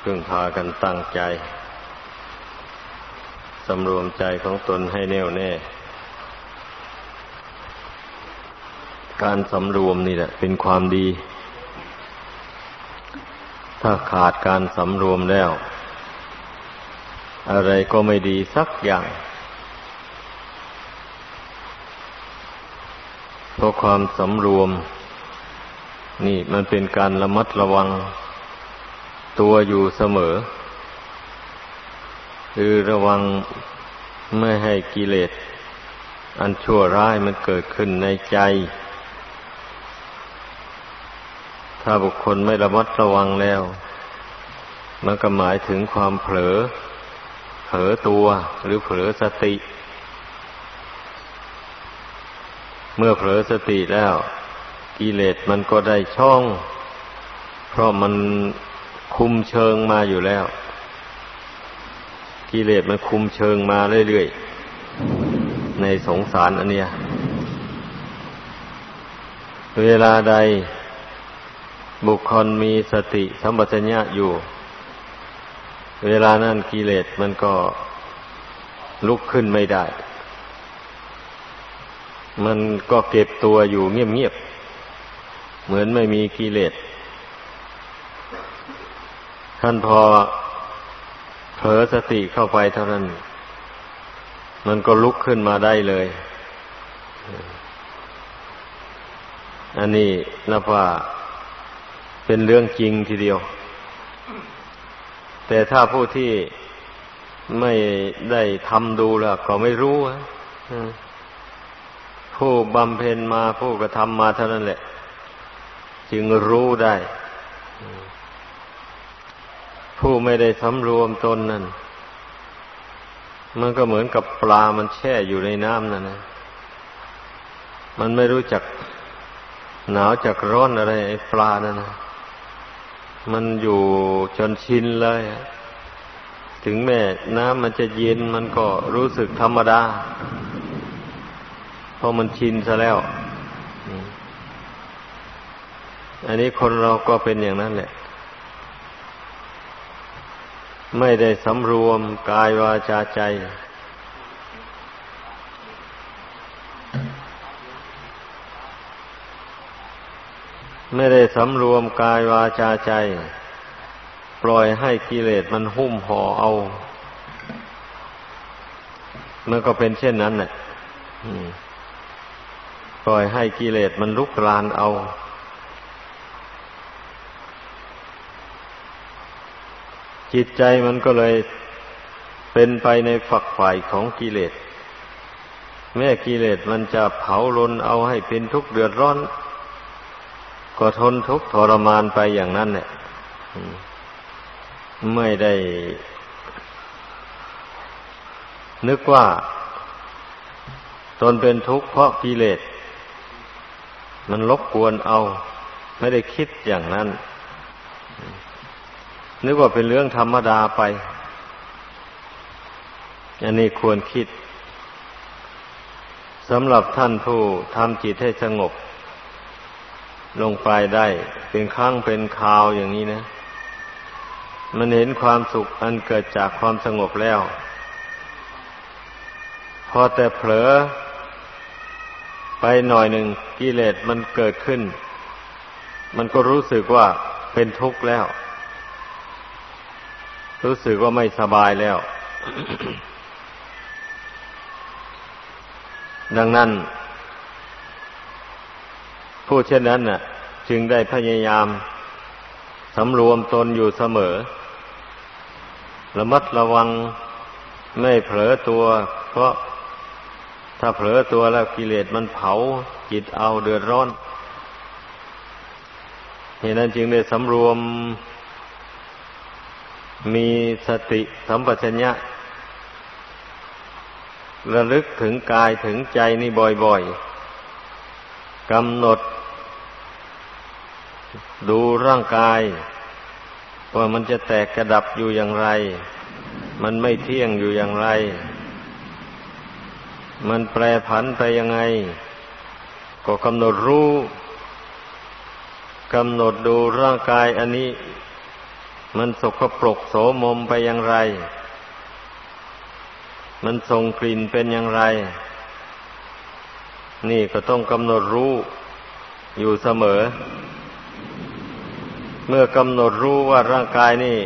พึ่งพากันตั้งใจสำรวมใจของตนให้แน่วแน่การสำรวมนี่แหละเป็นความดีถ้าขาดการสำรวมแล้วอะไรก็ไม่ดีสักอย่างเพราะความสำรวมนี่มันเป็นการระมัดระวังตัวอยู่เสมอคือระวังไม่ให้กิเลสอันชั่วร้ายมันเกิดขึ้นในใจถ้าบุคคลไม่ระมัดระวังแล้วมันก็หมายถึงความเผลอตัวหรือเผลอสติเมื่อเผลอสติแล้วกิเลสมันก็ได้ช่องเพราะมันคุมเชิงมาอยู่แล้วกิเลสมันคุมเชิงมาเรื่อยๆในสงสารอันเนี้ยเวลาใดบุคคลมีสติสัมปชัญญะอยู่เวลานั้นกิเลสมันก็ลุกขึ้นไม่ได้มันก็เก็บตัวอยู่เงียบๆเหมือนไม่มีกิเลสท่านพอเผลอสติเข้าไปเท่านั้นมันก็ลุกขึ้นมาได้เลยอันนี้นับว่าเป็นเรื่องจริงทีเดียวแต่ถ้าผู้ที่ไม่ได้ทำดูแล้วก็ไม่รู้ผู้บำเพ็ญมาผู้กระทำมาเท่านั้นแหละจึงรู้ได้ผู้ไม่ได้สำรวมตนนั่นมันก็เหมือนกับปลามันแช่อยู่ในน้ำนั่นนะมันไม่รู้จักหนาวจักร้อนอะไรไอ้ปลานั่นนะมันอยู่จนชินเลยถึงแม้น้ำมันจะเย็นมันก็รู้สึกธรรมดาเพราะมันชินซะแล้วอันนี้คนเราก็เป็นอย่างนั้นแหละไม่ได้สำรวมกายวาจาใจไม่ได้สำรวมกายวาจาใจปล่อยให้กิเลสมันหุ้มห่อเอามันก็เป็นเช่นนั้นแหละปล่อยให้กิเลสมันลุกรานเอาจิตใจมันก็เลยเป็นไปในฝักใฝ่ของกิเลสแม้กิเลสมันจะเผาลนเอาให้เป็นทุกข์เดือดร้อนก็ทนทุกข์ทรมานไปอย่างนั้นแหละไม่ได้นึกว่าตนเป็นทุกข์เพราะกิเลสมันรบกวนเอาไม่ได้คิดอย่างนั้นนึกว่าเป็นเรื่องธรรมดาไปอันนี้ควรคิดสำหรับท่านผู้ทำจิตให้สงบลงไปได้เป็นครั้งเป็นคราวอย่างนี้นะมันเห็นความสุขอันเกิดจากความสงบแล้วพอแต่เผลอไปหน่อยหนึ่งกิเลสมันเกิดขึ้นมันก็รู้สึกว่าเป็นทุกข์แล้วรู้สึกว่าไม่สบายแล้ว ดังนั้นผู้เช่นนั้นน่ะจึงได้พยายามสำรวมตนอยู่เสมอระมัดระวังไม่เผลอตัวเพราะถ้าเผลอตัวแล้วกิเลสมันเผาจิตเอาเดือดร้อนเหตุนั้นจึงได้สำรวมมีสติสัมปชัญญะระลึกถึงกายถึงใจนี่บ่อยๆกำหนดดูร่างกายว่ามันจะแตกกระดับอยู่อย่างไรมันไม่เที่ยงอยู่อย่างไรมันแปรผันไปยังไงก็กำหนดรู้กำหนดดูร่างกายอันนี้มันสกปรกโสมมไปอย่างไรมันส่งกลิ่นเป็นอย่างไรนี่ก็ต้องกำหนดรู้อยู่เสมอเมื่อกำหนดรู้ว่าร่างกายนี่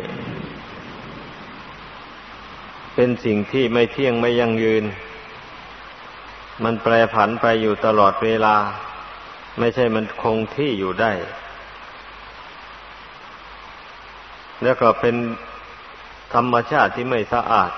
เป็นสิ่งที่ไม่เที่ยงไม่ยั่งยืนมันแปรผันไปอยู่ตลอดเวลาไม่ใช่มันคงที่อยู่ได้แล้วก็เป็นธรรมชาติที่ไม่สะอาด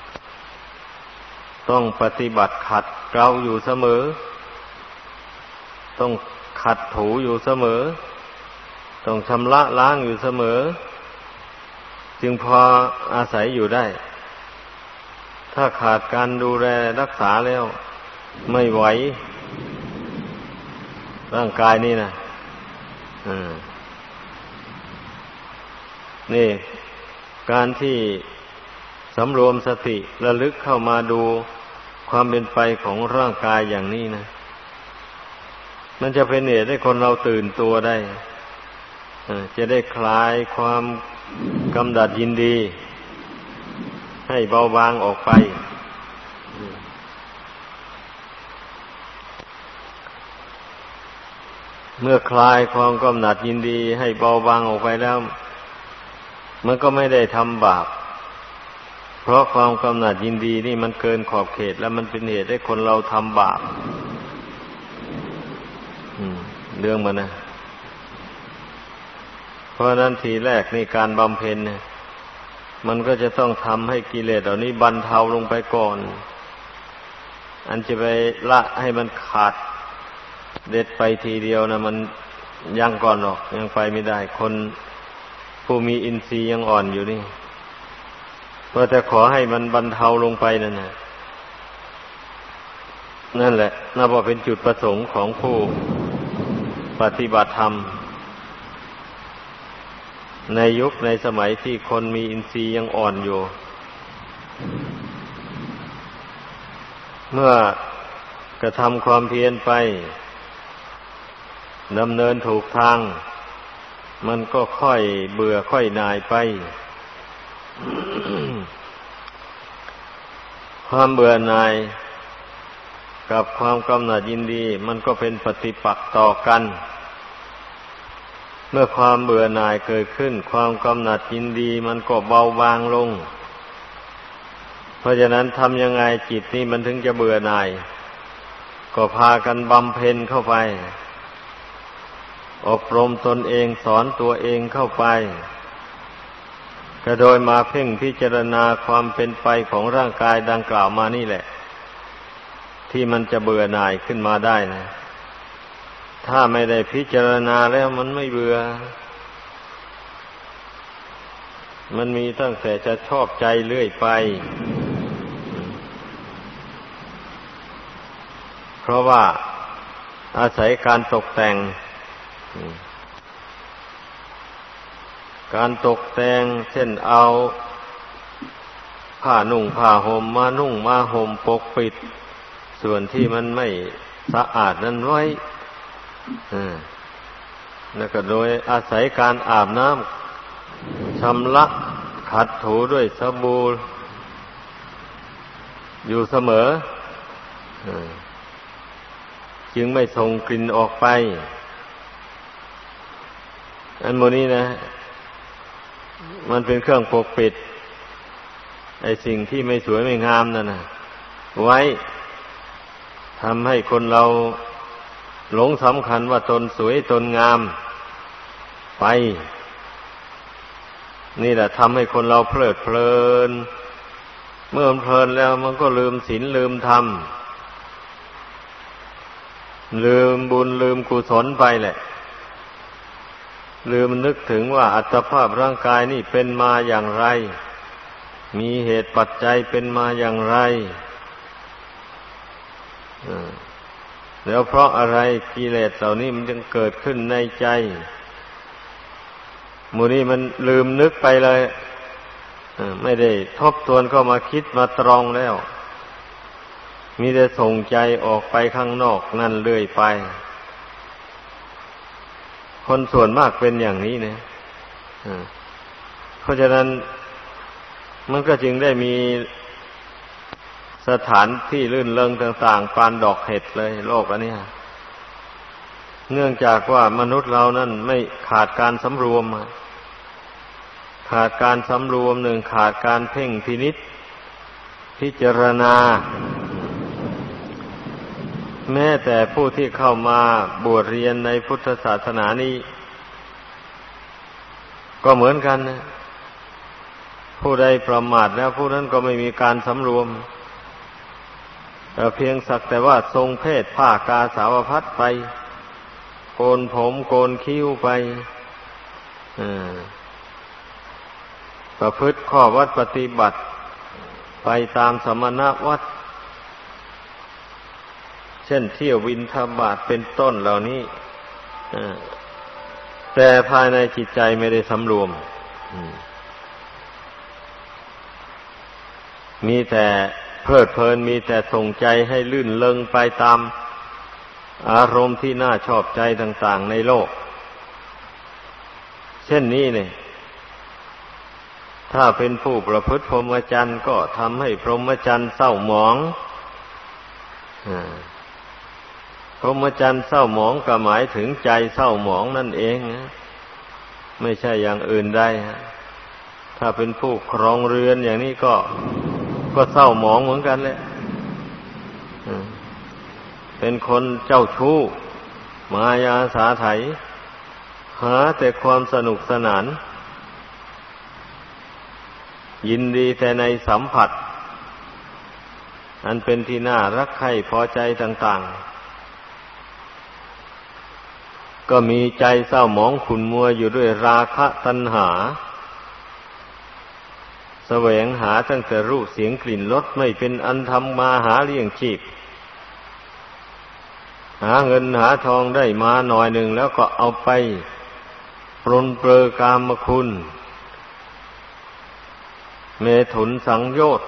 ต้องปฏิบัติขัดเกลาอยู่เสมอต้องขัดถูอยู่เสมอต้องชำระล้างอยู่เสมอจึงพออาศัยอยู่ได้ถ้าขาดการดูแลรักษาแล้วไม่ไหวร่างกายนี่นะนี่การที่สำรวมสติระลึกเข้ามาดูความเป็นไปของร่างกายอย่างนี้นะมันจะเป็นเหตุให้คนเราตื่นตัวได้จะได้คลายความกำหนัดยินดีให้เบาบางออกไปเมื่อคลายความกำหนัดยินดีให้เบาบางออกไปแล้วมันก็ไม่ได้ทำบาปเพราะความกำหนัดยินดีนี่มันเกินขอบเขตแล้วมันเป็นเหตุให้คนเราทำบาปเรื่องมันนะเพราะนั้นทีแรกในการบำเพ็ญเนี่ยมันก็จะต้องทำให้กิเลสเหล่านี้บรรเทาลงไปก่อนอันจะไปละให้มันขาดเด็ดไปทีเดียวนะมันยังก่อนหรอกยังไปไม่ได้คนผู้มีอินทรีย์ยังอ่อนอยู่นี่ก็จะขอให้มันบรรเทาลงไปนั่นแหละนับว่าเป็นจุดประสงค์ของผู้ปฏิบัติธรรมในยุคในสมัยที่คนมีอินทรีย์ยังอ่อนอยู่เมื่อกระทำความเพียรไปดำเนินถูกทางมันก็ค่อยเบื่อค่อยหน่ายไป ความเบื่อหน่ายกับความกำหนัดยินดีมันก็เป็นปฏิปักษ์ต่อกันเมื่อความเบื่อหน่ายเกิดขึ้นความกำหนัดยินดีมันก็เบาบางลงเพราะฉะนั้นทำยังไงจิตนี่มันถึงจะเบื่อหน่ายก็พากันบำเพ็ญเข้าไปอบรมตนเองสอนตัวเองเข้าไปก็โดยมาเพ่งพิจารณาความเป็นไปของร่างกายดังกล่าวมานี่แหละที่มันจะเบื่อหน่ายขึ้นมาได้นะถ้าไม่ได้พิจารณาแล้วมันไม่เบื่อมันมีตั้งแต่จะชอบใจเรื่อยไปเพราะว่าอาศัยการตกแต่งการตกแต่งเช่นเอาผ้านุ่งผ้าห่มมานุ่งมาห่มปกปิดส่วนที่มันไม่สะอาดนั้นไว้แล้วก็โดยอาศัยการอาบน้ำชำระขัดถูด้วยสบู่อยู่เสมอจึงไม่ส่งกลิ่นออกไปอันโมนี้นะมันเป็นเครื่องปกปิดไอ้สิ่งที่ไม่สวยไม่งามนั่นนะไว้ทำให้คนเราหลงสำคัญว่าตนสวยตนงามไปนี่แหละทำให้คนเราเพลิดเพลินเมื่อเพลินแล้วมันก็ลืมศีลลืมธรรมลืมบุญลืมกุศลไปแหละลืมนึกถึงว่าอัตภาพร่างกายนี่เป็นมาอย่างไรมีเหตุปัจจัยเป็นมาอย่างไรแล้วเพราะอะไรกิเลสเหล่านี้มันจึงเกิดขึ้นในใจหมู่นี้มันลืมนึกไปเลยไม่ได้ทบทวนเข้ามาคิดมาตรองแล้วมีแต่ส่งใจออกไปข้างนอกนั่นเรื่อยไปคนส่วนมากเป็นอย่างนี้นะเพราะฉะนั้นมันก็จึงได้มีสถานที่ลื่นเริงต่างๆปานดอกเห็ดเลยโลกอันนี้เนื่องจากว่ามนุษย์เรานั้นไม่ขาดการสำรวมขาดการสำรวมหนึ่งขาดการเพ่งพินิจพิจารณาแม้แต่ผู้ที่เข้ามาบวชเรียนในพุทธศาสนานี้ก็เหมือนกันนะผู้ใดประมาทแล้วผู้นั้นก็ไม่มีการสำรวมแต่เพียงสักแต่ว่าทรงเพศผ้ากาสาวพัสไปโกนผมโกนคิ้วไปประพฤติข้อวัดปฏิบัติไปตามสมณวัดเช่นเที่ยวบิณฑบาตเป็นต้นเหล่านี้แต่ภายในจิตใจไม่ได้สำรวมมีแต่เพลิดเพลินมีแต่ส่งใจให้ลื่นเริงไปตามอารมณ์ที่น่าชอบใจต่างๆในโลกเช่นนี้เนี่ยถ้าเป็นผู้ประพฤติพรหมจรรย์ก็ทำให้พรหมจรรย์เศร้าหมองพรหมจรรย์เศร้าหมองก็หมายถึงใจเศร้าหมองนั่นเองนะไม่ใช่อย่างอื่นได้ถ้าเป็นผู้ครองเรือนอย่างนี้ก็เศร้าหมองเหมือนกันแหละเป็นคนเจ้าชู้มายาสาไถหาแต่ความสนุกสนานยินดีแต่ในสัมผัสอันเป็นที่น่ารักใคร่พอใจต่างๆก็มีใจเศร้าหมองขุ่นมัวอยู่ด้วยราคะตัณหาแสวงหาตั้งแต่รูปเสียงกลิ่นรสไม่เป็นอันทำมาหาเลี้ยงชีพหาเงินหาทองได้มาหน่อยหนึ่งแล้วก็เอาไปปรนเปรอกามคุณเมถุนสังโยชน์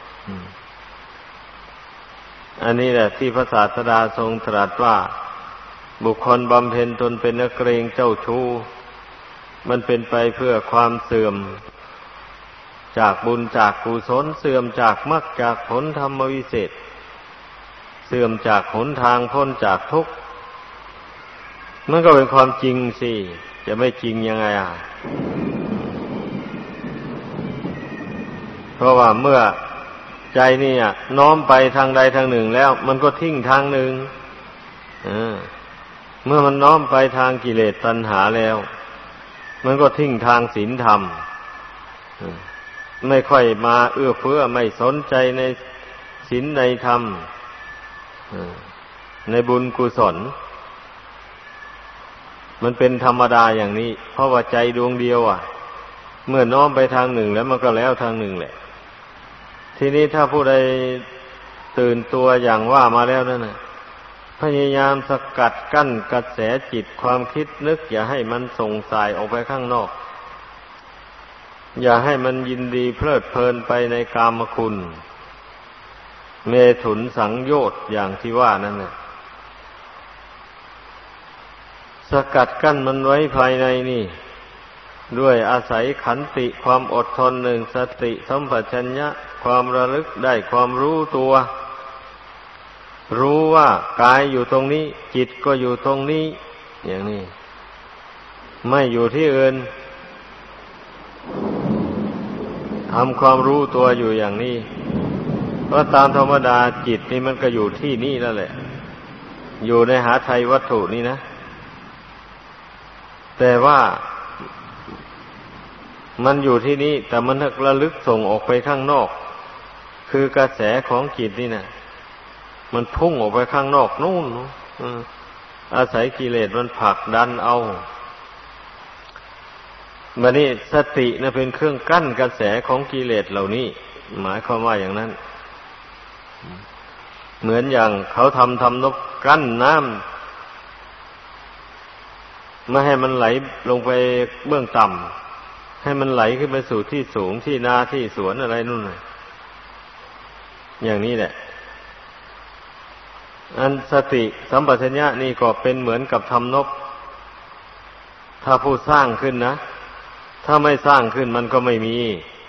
อันนี้แหละที่พระศาสดาทรงตรัสว่าบุคคลบำเพ็ญตนเป็นนักเกรงเจ้าชู้มันเป็นไปเพื่อความเสื่อมจากบุญจากกุศลเสื่อมจากมรรคจากผลธรรมวิเศษเสื่อมจากหนทางพ้นจากทุกข์มันก็เป็นความจริงสิจะไม่จริงยังไงเพราะว่าเมื่อใจนี่น้อมไปทางใดทางหนึ่งแล้วมันก็ทิ้งทางหนึ่งเมื่อมันน้อมไปทางกิเลสตัณหาแล้วมันก็ทิ้งทางศีลธรรมไม่ค่อยมาเอื้อเฟื้อไม่สนใจในศีลในธรรมในบุญกุศลมันเป็นธรรมดาอย่างนี้เพราะว่าใจดวงเดียวเมื่อน้อมไปทางหนึ่งแล้วมันก็แล้วทางหนึ่งแหละทีนี้ถ้าผู้ใดตื่นตัวอย่างว่ามาแล้วนั่นน่ะพยายามสกัดกั้นกระแสจิตความคิดนึกอย่าให้มันส่งสายออกไปข้างนอกอย่าให้มันยินดีเพลิดเพลินไปในกามคุณเมถุนสังโยชน์อย่างที่ว่านั่นน่ะสกัดกั้นมันไว้ภายในนี่ด้วยอาศัยขันติความอดทนหนึ่งสติสัมปชัญญะความระลึกได้ความรู้ตัวรู้ว่ากายอยู่ตรงนี้จิตก็อยู่ตรงนี้อย่างนี้ไม่อยู่ที่อื่นทำความรู้ตัวอยู่อย่างนี้เพราะตามธรรมดาจิตนี่มันก็อยู่ที่นี่นั่นแหละอยู่ในหาไทยวัตถุนี่นะแต่ว่ามันอยู่ที่นี่แต่มันระลึกส่งออกไปข้างนอกคือกระแสของจิตนี่นะมันพุ่งออกไปข้างนอกนู่นอาศัยกิเลสมันผลักดันเอาบัดนี้สตินะเป็นเครื่องกั้นกระแสของกิเลสเหล่านี้หมายความว่าอย่างนั้นเหมือนอย่างเขาทำนกกั้นน้ำไม่ให้มันไหลลงไปเบื้องต่ำให้มันไหลขึ้นไปสู่ที่สูงที่นาที่สวนอะไรนู่นน่ะอย่างนี้แหละอันสติสัมปชัญญะนี่ก็เป็นเหมือนกับทำนกถ้าผู้สร้างขึ้นนะถ้าไม่สร้างขึ้นมันก็ไม่มี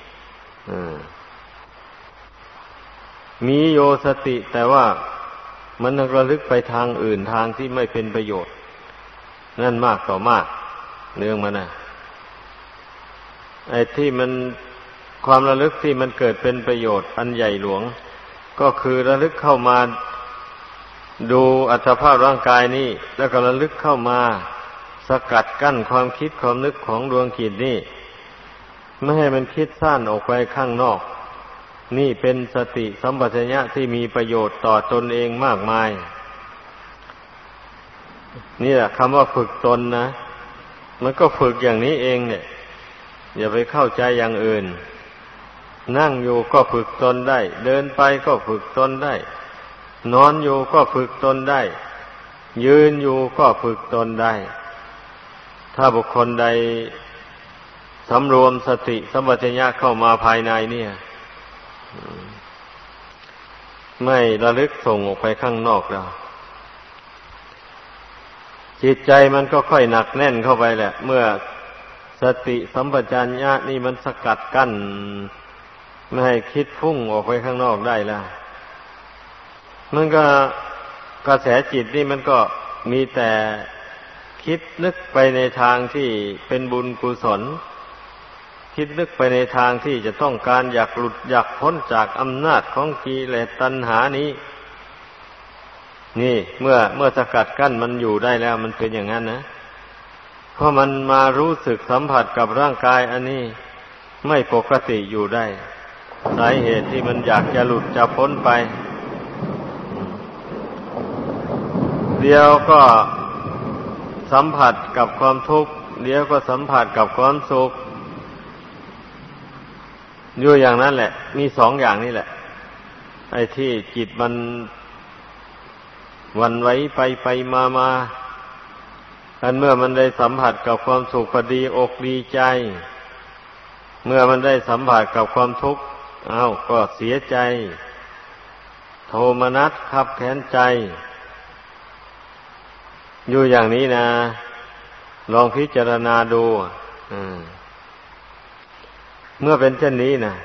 มีโยสติแต่ว่ามันระลึกไปทางอื่นทางที่ไม่เป็นประโยชน์นั่นมากต่อมากเรื่องมันนะไอ้ที่มันความระลึกที่มันเกิดเป็นประโยชน์อันใหญ่หลวงก็คือระลึกเข้ามาดูอัตภาพร่างกายนี้แล้วก็ระลึกเข้ามาสกัดกั้นความคิดความนึกของดวงจิตนี่ไม่ให้มันคิดซ่านออกไปข้างนอกนี่เป็นสติสัมปชัญญะที่มีประโยชน์ต่อตนเองมากมายนี่แหละคำว่าฝึกตนนะมันก็ฝึกอย่างนี้เองเนี่ยอย่าไปเข้าใจอย่างอื่นนั่งอยู่ก็ฝึกตนได้เดินไปก็ฝึกตนได้นอนอยู่ก็ฝึกตนได้ยืนอยู่ก็ฝึกตนได้ถ้าบุคคลใดสำรวมสติสัมปชัญญะเข้ามาภายในเนี่ยไม่ระลึกส่งออกไปข้างนอกแล้วจิตใจมันก็ค่อยหนักแน่นเข้าไปแหละเมื่อสติสัมปชัญญะนี่มันสกัดกั้นไม่ให้คิดฟุ้งออกไปข้างนอกได้แล้วมันก็กระแสจิตนี่มันก็มีแต่คิดนึกไปในทางที่เป็นบุญกุศลคิดนึกไปในทางที่จะต้องการอยากหลุดอยากพ้นจากอำนาจของกิเลสตัณหานี้นี่เมื่อสกัดกั้นมันอยู่ได้แล้วมันเป็นอย่างนั้นนะเพราะมันมารู้สึกสัมผัสกับร่างกายอันนี้ไม่ปกติอยู่ได้สาเหตุที่มันอยากจะหลุดจะพ้นไปเดี๋ยวก็สัมผัสกับความทุกข์เดี๋ยวก็สัมผัสกับความสุขอยู่อย่างนั้นแหละมีสองอย่างนี่แหละไอ้ที่จิตมันหวั่นไหวไปมาอันเมื่อมันได้สัมผัสกับความสุขพอดีอกดีใจเมื่อมันได้สัมผัสกับความทุกข์ก็เสียใจโทมนัสคับแค้นใจอยู่อย่างนี้นะลองพิจารณาดูเมื่อเป็นเช่นนี้นะ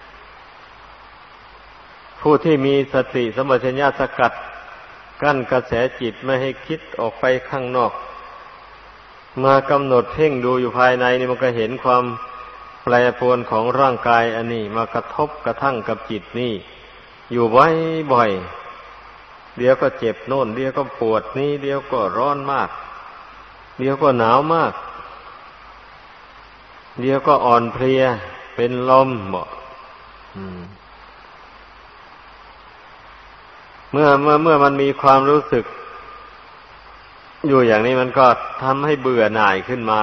ผู้ที่มีสติสัมปชัญญะสกัดกั้นกระแสจิตไม่ให้คิดออกไปข้างนอกมากำหนดเพ่งดูอยู่ภายในนี่มันก็เห็นความแปรปรวนของร่างกายอันนี้มากระทบกระทั่งกับจิตนี่อยู่บ่อยๆเดี๋ยวก็เจ็บโน่นเดี๋ยวก็ปวดนี่เดี๋ยวก็ร้อนมากเดี๋ยวก็หนาวมากเดี๋ยวก็อ่อนเพลียเป็นลมเมื่อมันมีความรู้สึกอยู่อย่างนี้มันก็ทำให้เบื่อหน่ายขึ้นมา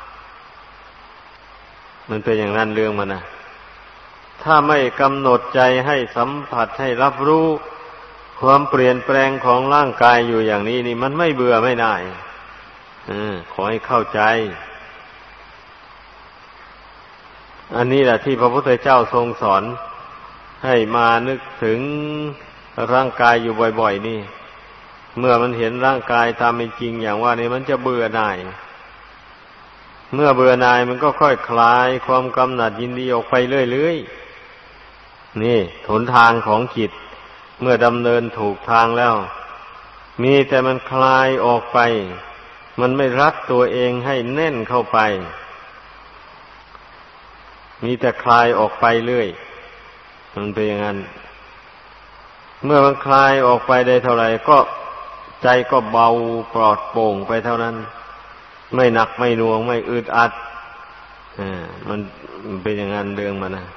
มันเป็นอย่างนั้นเรื่องมันนะถ้าไม่กำหนดใจให้สัมผัสให้รับรู้ความเปลี่ยนแปลงของร่างกายอยู่อย่างนี้นี่มันไม่เบื่อไม่หน่ายขอให้เข้าใจอันนี้แหละที่พระพุทธเจ้าทรงสอนให้มานึกถึงร่างกายอยู่บ่อยๆนี่เมื่อมันเห็นร่างกายตามเป็นจริงอย่างว่านี่มันจะเบื่อหน่ายเมื่อเบื่อหน่ายมันก็ค่อยคลายความกำหนัดยินดีออกไปเรื่อยๆนี่หนทางของจิตเมื่อดำเนินถูกทางแล้วมีแต่มันคลายออกไปมันไม่รัดตัวเองให้แน่นเข้าไปมีแต่คลายออกไปเรื่อยมันเป็นอย่างนั้นเมื่อมันคลายออกไปได้เท่าไหร่ก็ใจก็เบาปลอดโปร่งไปเท่านั้นไม่หนักไม่หน่วงไม่อึดอัดมันเป็นอย่างนั้นเรื่องมันนะ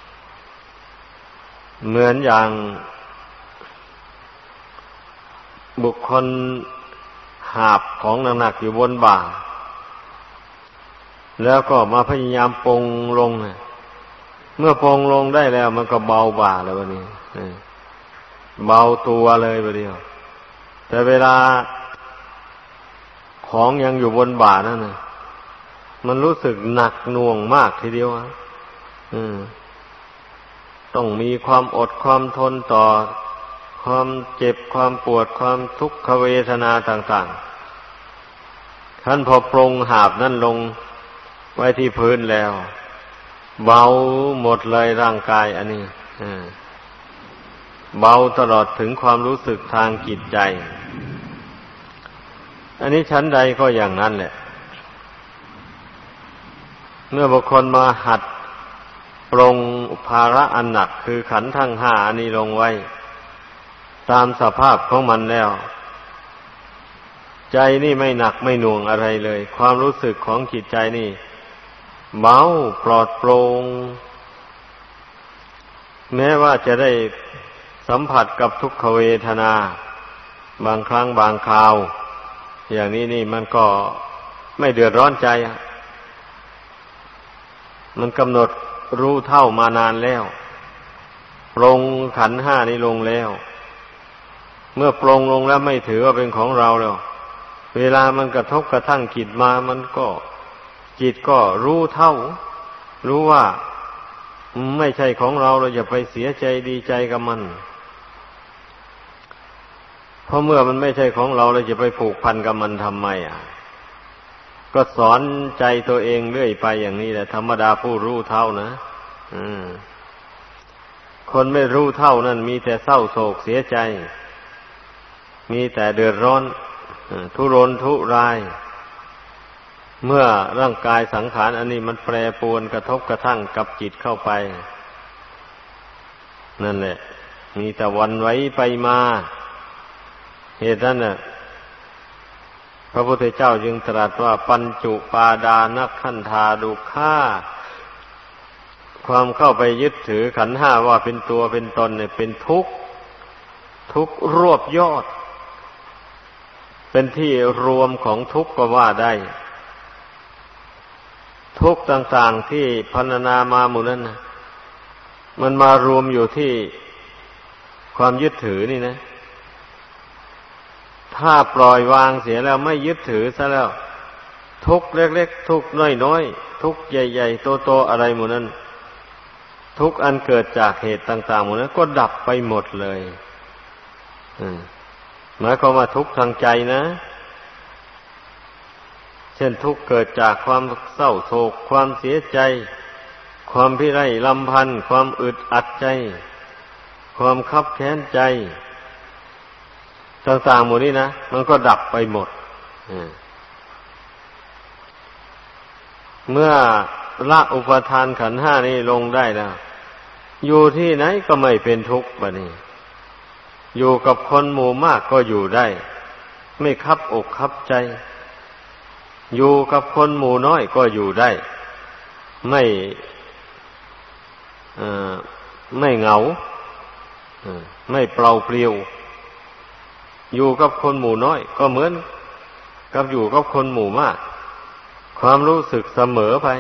เหมือนอย่างบุคคลหาบของหนักๆอยู่บนบ่าแล้วก็มาพยายามปรงลงเมื่อปรงลงได้แล้วมันก็เบาบ่าแล้ววันนี้เบาตัวเลยประเดี๋ยวแต่เวลาของยังอยู่บนบ่านั่นน่ะมันรู้สึกหนักหน่วงมากทีเดียวต้องมีความอดความทนต่อความเจ็บความปวดความทุกขเวทนาต่างๆท่านพอปรงหาบนั่นลงไว้ที่พื้นแล้วเบาหมดเลยร่างกายอันนี้เบาตลอดถึงความรู้สึกทางจิตใจอันนี้ชั้นใดก็อย่างนั้นแหละเมื่อบุคคลมาหัดปรงภาระอันหนักคือขันธ์ทั้งห้าอันนี้ลงไว้ตามสภาพของมันแล้วใจนี่ไม่หนักไม่หน่วงอะไรเลยความรู้สึกของจิตใจนี่เบาปลอดโปร่งแม้ว่าจะได้สัมผัสกับทุกขเวทนาบางครั้งบางคราวอย่างนี้นี่มันก็ไม่เดือดร้อนใจมันกำหนดรู้เท่ามานานแล้วปรงขันธ์ห้านี้ลงแล้วเมื่อปรงลงแล้วไม่ถือว่าเป็นของเราแล้วเวลามันกระทบกระทั่งจิตมามันก็จิตก็รู้เท่ารู้ว่าไม่ใช่ของเราเราอย่าไปเสียใจดีใจกับมันเพราะเมื่อมันไม่ใช่ของเราเราจะไปผูกพันกับมันทำไมก็สอนใจตัวเองเรื่อยไปอย่างนี้แหละธรรมดาผู้รู้เท่านะคนไม่รู้เท่านั้นมีแต่เศร้าโศกเสียใจมีแต่เดือดร้อนทุรนทุรายเมื่อร่างกายสังขารอันนี้มันแปรปรวนกระทบกระทั่งกับจิตเข้าไปนั่นแหละมีแต่หวั่นไหวไปมาเหตุนั้นน่ะพระพุทธเจ้าจึงตรัสว่าปัญจุปาดานักขันธาดุข่าความเข้าไปยึดถือขันธ์ห้าว่าเป็นตัวเป็นตนเนี่ยเป็นทุกข์ทุกข์รวบยอดเป็นที่รวมของทุกข์ก็ว่าได้ทุกข์ต่างๆที่พรรณนามาหมู่นั้นนะมันมารวมอยู่ที่ความยึดถือนี่นะถ้าปล่อยวางเสียแล้วไม่ยึดถือซะแล้วทุกข์เล็กๆทุกข์น้อยๆทุกข์ใหญ่ๆโตๆอะไรหมู่นั้นทุกข์อันเกิดจากเหตุต่างๆหมู่นั้นก็ดับไปหมดเลยหมายความว่าทุกข์ทางใจนะเช่นทุกข์เกิดจากความเศร้าโศกความเสียใจความพิไรลำพันธ์ความอึดอัดใจความคับแค้นใจต่างๆหมดนี้นะมันก็ดับไปหมดเมื่อละอุปทานขันธ์ห้านี้ลงได้แล้วอยู่ที่ไหนก็ไม่เป็นทุกข์บัดนี้อยู่กับคนหมู่มากก็อยู่ได้ไม่คับอกคับใจอยู่กับคนหมู่น้อยก็อยู่ได้ไม่เหงาไม่เปล่าเปลี่ยวอยู่กับคนหมู่น้อยก็เหมือนกับอยู่กับคนหมู่มากความรู้สึกเสมอไป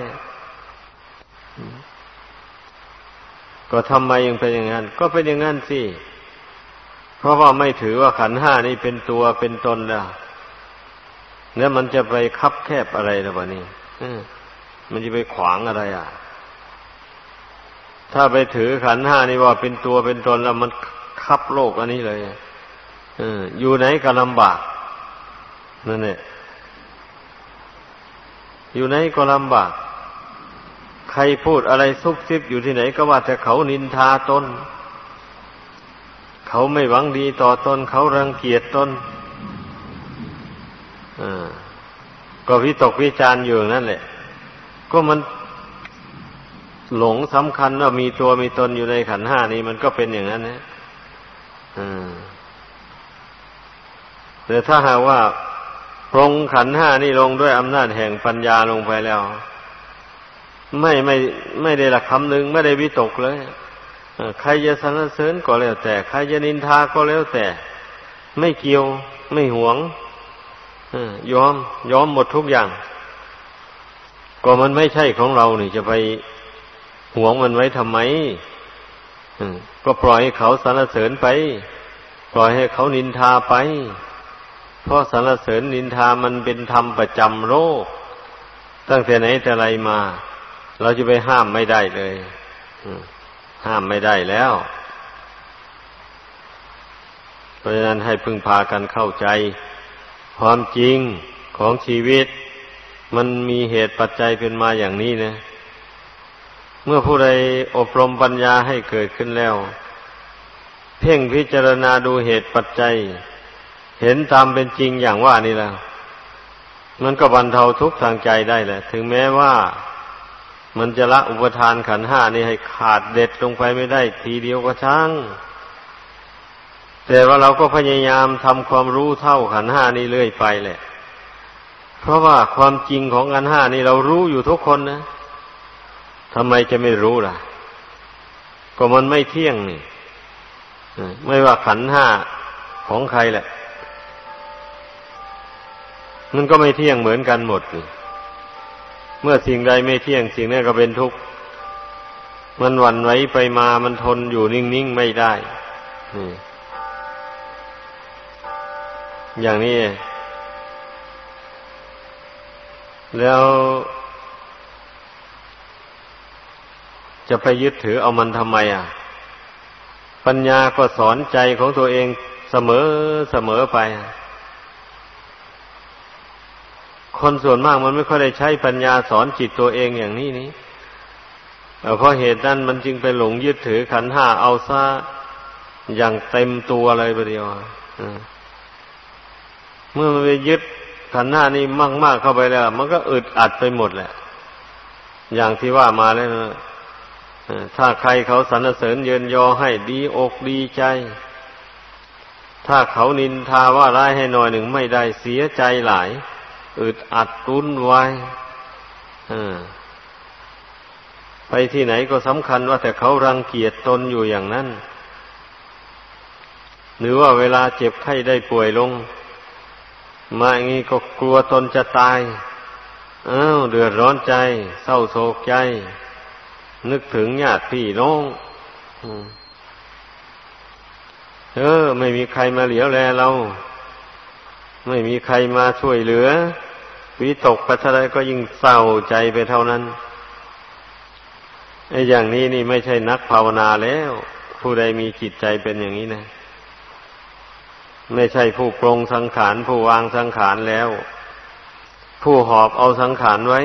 ก็ทำไมยังเป็นอย่างนั้นก็เป็นอย่างนั้นสิเพราะว่าไม่ถือว่าขันธ์ห้านี่เป็นตัวเป็นตนแล้วมันจะไปคับแคบอะไรล่ะวะนี่มันจะไปขวางอะไรถ้าไปถือขันธ์ห้านี่ว่าเป็นตัวเป็นตนแล้วมันคับโลกอันนี้เลยอยู่ไหนก็ลำบากนั่นแหละอยู่ไหนก็ลำบากใครพูดอะไรซุบซิบอยู่ที่ไหนก็ว่าแต่เขานินทาตนเขาไม่หวังดีต่อตนเขารังเกียจตนก็วิตกวิจารณ์อยู่นั่นแหละก็มันหลงสำคัญว่ามีตัวมีตนอยู่ในขันธ์ห้านี้มันก็เป็นอย่างนั้นนะแต่ถ้าหากว่าปรงขันธ์ห้านี่ลงด้วยอำนาจแห่งปัญญาลงไปแล้วไม่ได้ละคำนึงไม่ได้วิตกเลยใครจะสรรเสริญก็แล้วแต่ใครจะนินทาก็แล้วแต่ไม่เกี่ยวไม่หวงยอมหมดทุกอย่างก็มันไม่ใช่ของเรานี่จะไปหวงมันไว้ทำไมก็ปล่อยให้เขาสรรเสริญไปปล่อยให้เขานินทาไปเพราะสรรเสริญนินทามันเป็นธรรมประจำโลกตั้งแต่ไหนแต่ไรมาเราจะไปห้ามไม่ได้เลยห้ามไม่ได้แล้วเพราะฉะนั้นให้พึงพากันเข้าใจความจริงของชีวิตมันมีเหตุปัจจัยเป็นมาอย่างนี้นะเมื่อผู้ใดอบรมปัญญาให้เกิดขึ้นแล้วเพ่งพิจารณาดูเหตุปัจจัยเห็นตามเป็นจริงอย่างว่านี่แล้วมันก็บรรเทาทุกข์ทางใจได้แหละถึงแม้ว่ามันจะละอุปทานขันธ์ห้านี่ให้ขาดเด็ดลงไปไม่ได้ทีเดียวก็ช่างแต่ว่าเราก็พยายามทำความรู้เท่าขันธ์ห้านี่เรื่อยไปแหละเพราะว่าความจริงของขันธ์ห้านี่เรารู้อยู่ทุกคนนะทำไมจะไม่รู้ล่ะก็มันไม่เที่ยงนี่ไม่ว่าขันธ์ห้าของใครแหละมันก็ไม่เที่ยงเหมือนกันหมดนี่เมื่อสิ่งใดไม่เที่ยงสิ่งนั้นก็เป็นทุกข์มันหวั่นไหวไปมามันทนอยู่นิ่งๆไม่ได้อย่างนี้แล้วจะไปยึดถือเอามันทำไมปัญญาก็สอนใจของตัวเองเสมอไปคนส่วนมากมันไม่ค่อยได้ใช้ปัญญาสอนจิตตัวเองอย่างนี้นี่เพราะเหตุนั้นมันจึงไปหลงยึดถือขันธ์ห้าเอาซะอย่างเต็มตัวเลยประเดี๋ยวเมื่อมันไปยึดขันธ์ห้านี่มากๆเข้าไปแล้วมันก็อึดอัดไปหมดแหละอย่างที่ว่ามาแล้วนะถ้าใครเขาสรรเสริญเยินยอให้ดีอกดีใจถ้าเขานินทาว่าร้ายให้หน่อยหนึ่งไม่ได้เสียใจหลายอึดอัดรุนวายไปที่ไหนก็สำคัญว่าแต่เขารังเกียจตนอยู่อย่างนั้นหรือว่าเวลาเจ็บไข้ได้ป่วยลงมาอย่างนี้ก็กลัวตนจะตายเดือดร้อนใจเศร้าโศกใจนึกถึงญาติพี่น้องไม่มีใครมาเหลียวแลเราไม่มีใครมาช่วยเหลือวิตกไปเท่าไรก็ยิ่งเศร้าใจไปเท่านั้นไอ้อย่างนี้นี่ไม่ใช่นักภาวนาแล้วผู้ใดมีจิตใจเป็นอย่างนี้นะไม่ใช่ผู้ปรงสังขารผู้วางสังขารแล้วผู้หอบเอาสังขารไว้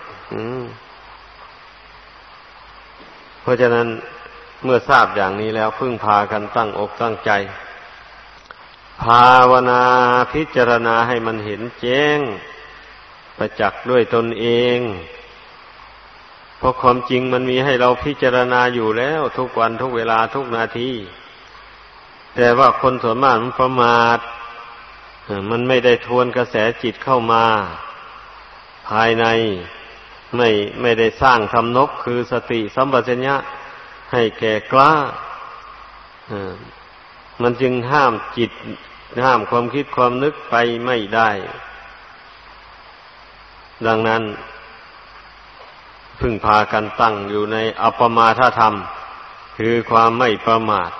เพราะฉะนั้นเมื่อทราบอย่างนี้แล้วพึ่งพากันตั้งอกตั้งใจภาวนาพิจารณาให้มันเห็นแจ้งประจักษ์ด้วยตนเองเพราะความจริงมันมีให้เราพิจารณาอยู่แล้วทุกวันทุกเวลาทุกนาทีแต่ว่าคนส่วนมากมันประมาทมันไม่ได้ทวนกระแสจิตเข้ามาภายในไม่ได้สร้างทำนบคือสติสัมปชัญญะให้แก่กล้ามันจึงห้ามจิตห้ามความคิดความนึกไปไม่ได้ดังนั้นพึ่งพากันตั้งอยู่ในอัปปมาทธรรมคือความไม่ประมาท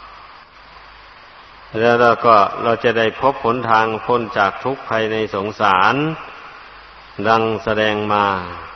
แล้วก็เราจะได้พบหนทางพ้นจากทุกข์ภัยในสงสารดังแสดงมา